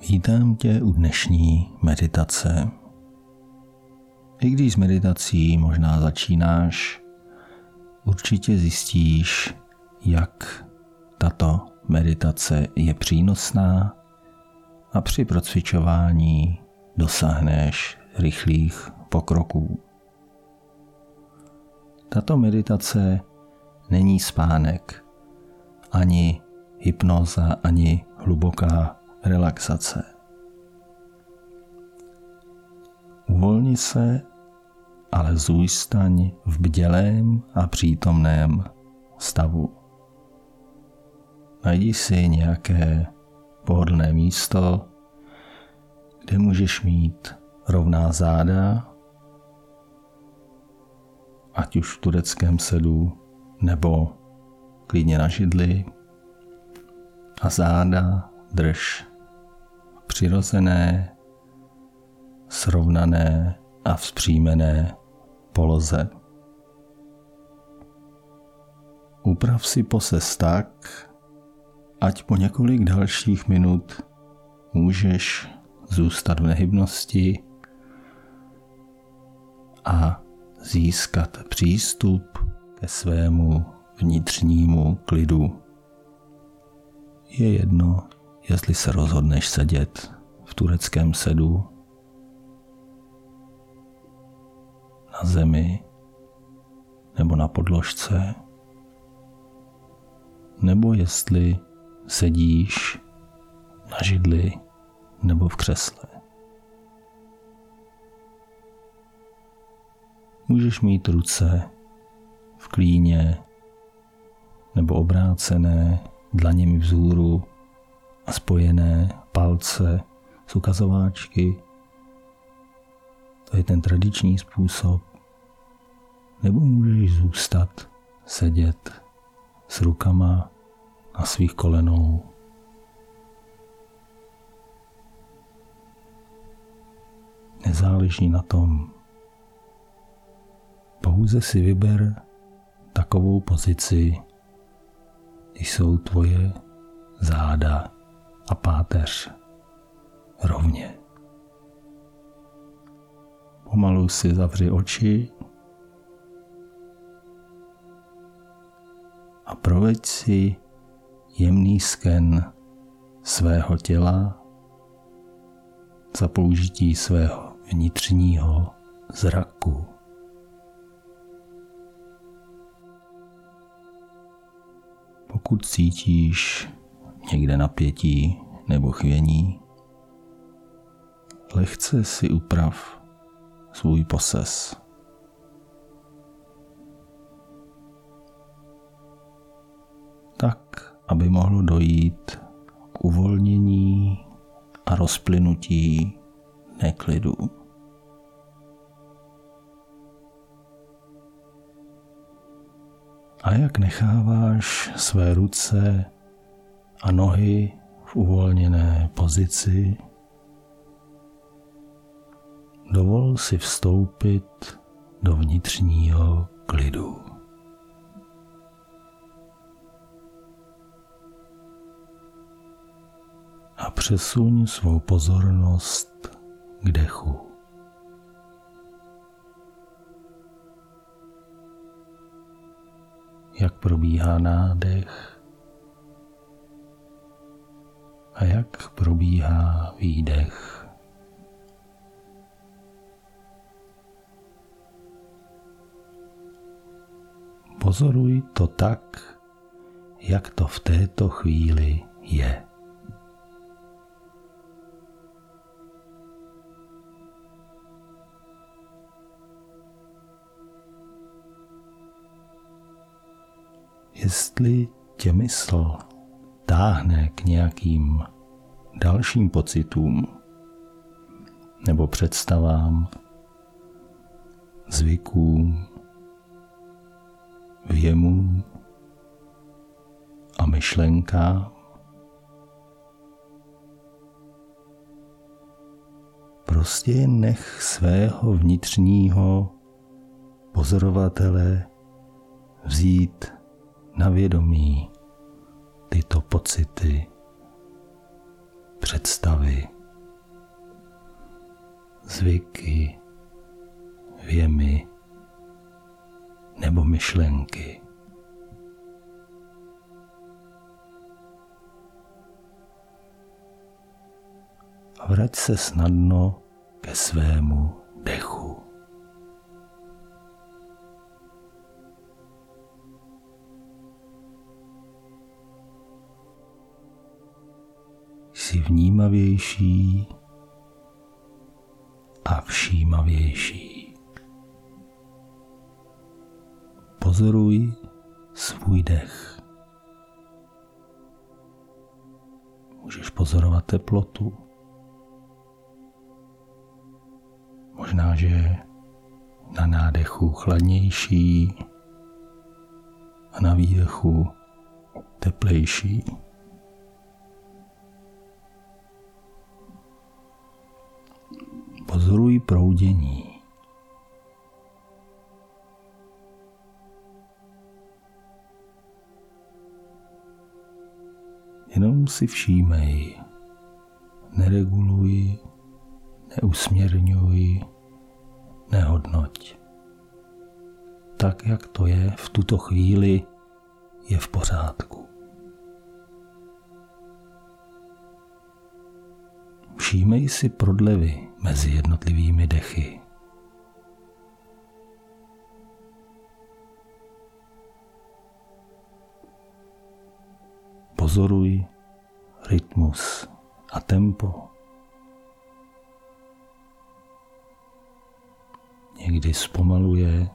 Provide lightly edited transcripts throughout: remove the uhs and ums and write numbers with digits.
Vítám tě u dnešní meditace. I když s meditací možná začínáš, určitě zjistíš, jak tato meditace je přínosná a při procvičování dosáhneš rychlých pokroků. Tato meditace není spánek, ani hypnóza, ani hluboká relaxace. Uvolni se, ale zůstaň v bdělém a přítomném stavu. Najdi si nějaké pohodlné místo, kde můžeš mít rovná záda, ať už v tureckém sedu nebo klidně na židli, a záda drž v přirozené, srovnané a vzpřímené poloze. Uprav si poses tak, ať po několik dalších minut můžeš zůstat v nehybnosti a získat přístup ke svému vnitřnímu klidu. Je jedno, jestli se rozhodneš sedět v tureckém sedu, na zemi nebo na podložce, nebo jestli sedíš na židli nebo v křesle. Můžeš mít ruce v klíně nebo obrácené dlaněmi vzhůru a spojené palce s ukazováčky. To je ten tradiční způsob. Nebo můžeš zůstat sedět s rukama na svých kolenou. Nezáleží na tom. Pouze si vyber takovou pozici, když jsou tvoje záda a páteř rovně. Pomalu si zavři oči a proveď si jemný sken svého těla za použití svého vnitřního zraku. Pokud cítíš někde napětí nebo chvění, lehce si uprav svůj poses. Tak, aby mohlo dojít k uvolnění a rozplynutí neklidu. A jak necháváš své ruce a nohy v uvolněné pozici, dovol si vstoupit do vnitřního klidu. A přesuň svou pozornost k dechu. Jak probíhá nádech a jak probíhá výdech. Pozoruj to tak, jak to v této chvíli je. Jestli tě mysl táhne k nějakým dalším pocitům nebo představám, zvykům, věmům a myšlenkám, prostě nech svého vnitřního pozorovatele vzít na vědomí tyto pocity, představy zvyky, věmy nebo myšlenky. A vrať se snadno ke svému dechu. Jsi vnímavější a všímavější. Pozoruj svůj dech. Můžeš pozorovat teplotu. Možná, že na nádechu chladnější a na výdechu teplejší. Pozoruj proudění. Jenom si všímej, nereguluj, neusměrňuj, nehodnoť. Tak, jak to je v tuto chvíli, je v pořádku. Všímej si prodlevy mezi jednotlivými dechy. Pozoruj rytmus a tempo. Někdy zpomaluje,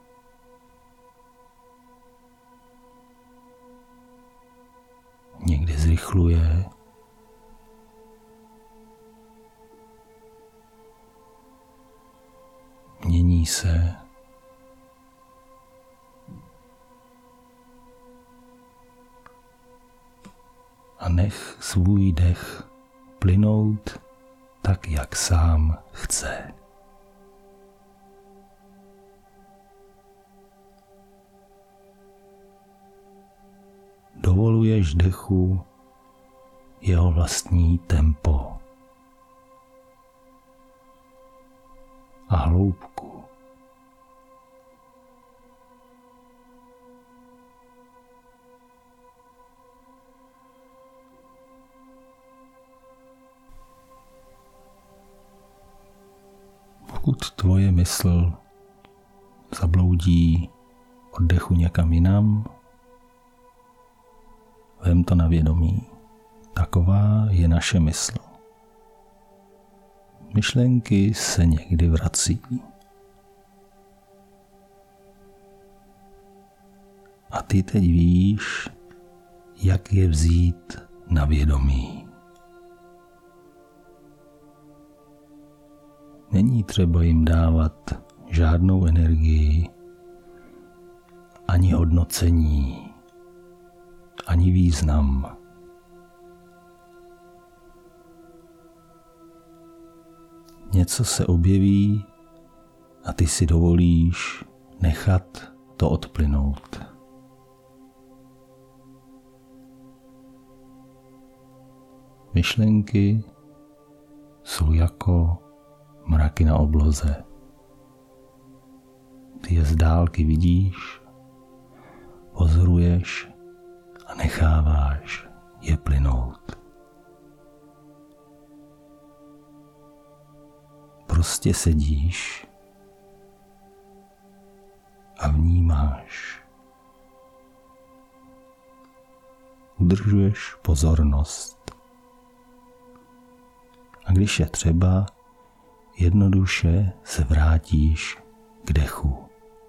někdy zrychluje, mění se. A nech svůj dech plynout tak, jak sám chce. Dovoluješ dechu jeho vlastní tempo a hloubku. Pokud tvoje mysl zabloudí od dechu někam jinam, vem to na vědomí. Taková je naše mysl. Myšlenky se někdy vrací. A ty teď víš, jak je vzít na vědomí. Není třeba jim dávat žádnou energii, ani hodnocení, ani význam. Něco se objeví a ty si dovolíš nechat to odplynout. Myšlenky jsou jako mraky na obloze. Ty je z dálky vidíš, pozoruješ a necháváš je plynout. Prostě sedíš a vnímáš. Udržuješ pozornost. A když je třeba, jednoduše se vrátíš k dechu.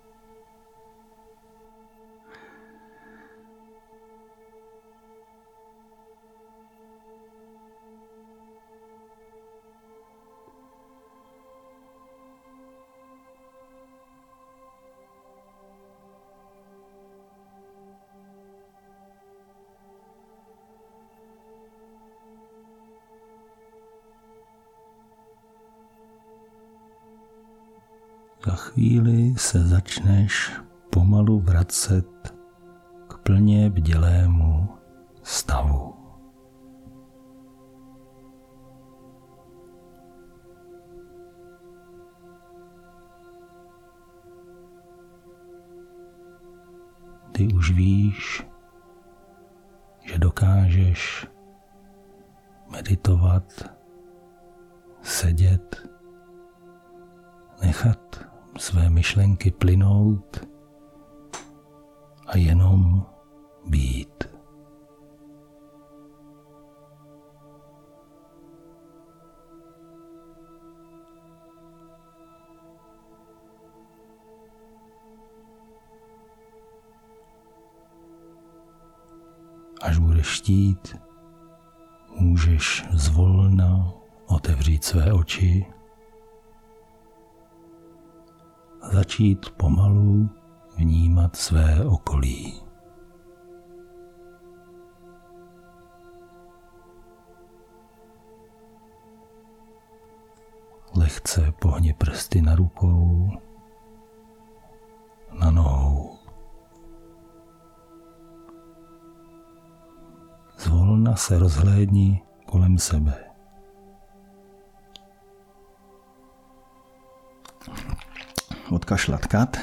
Za chvíli se začneš pomalu vracet k plně bdělému stavu. už víš, že dokážeš meditovat, sedět, nechat své myšlenky plynout a jenom být. Až budeš chtít, můžeš zvolna otevřít své oči a začít pomalu vnímat své okolí. Lehce pohni prsty na rukou, na nohou. Zvolna se rozhlédni kolem sebe. Odkašlat kat.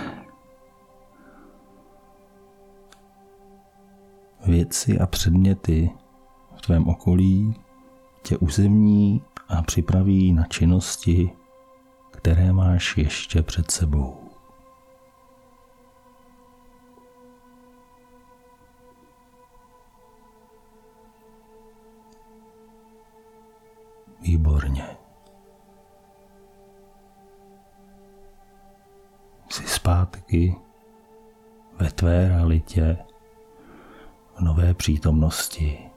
Věci a předměty v tvém okolí tě uzemní a připraví na činnosti, které máš ještě před sebou. Výborně. Jsi zpátky ve tvé realitě, v nové přítomnosti.